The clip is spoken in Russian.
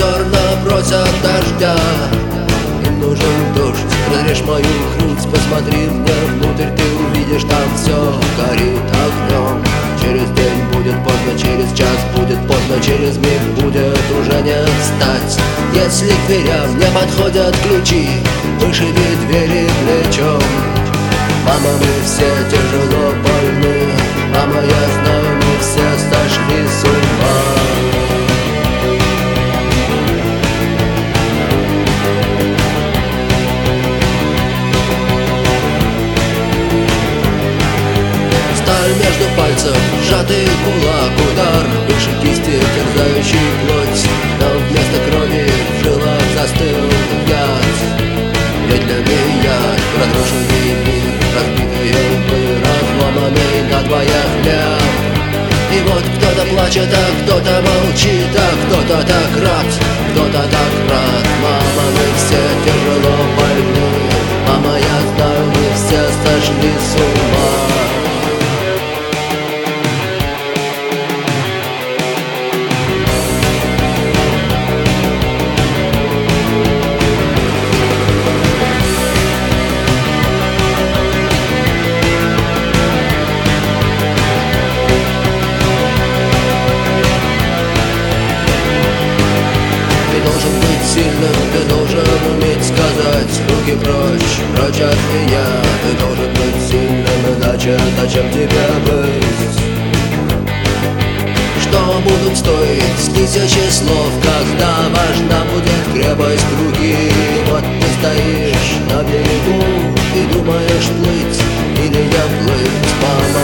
зерна просят дождя. Им нужен дождь, разрежь мою грудь, посмотри мне внутрь, ты увидишь, там все горит огнем. Через день будет поздно, через час будет поздно, через миг будет уже не встать. Если к дверям не подходят ключи, вышиби двери плечом. Мама, мы все тяжело больны, мама, я знаю, мы все сошли с ума. Сталь между пальцев, сжатый кулак, удар выше кисти, терзающий плоть. Но вместо крови в жилах застыл яд. Медленный яд, разрушенный мир, разбитые лбы, разломанный надвое хлеб. И вот кто-то плачет, а кто-то молчит, а кто-то так рад, кто-то так рад. Мама, мы все тяжело больны, мама, я знаю, мы все сошли с ума. Ты должен уметь сказать: руки прочь, прочь от меня. Ты должен быть сильным, иначе зачем тебе быть? Что будут стоить тысячи слов, когда важна будет крепость руки? Вот ты стоишь на берегу и думаешь плыть или не плыть.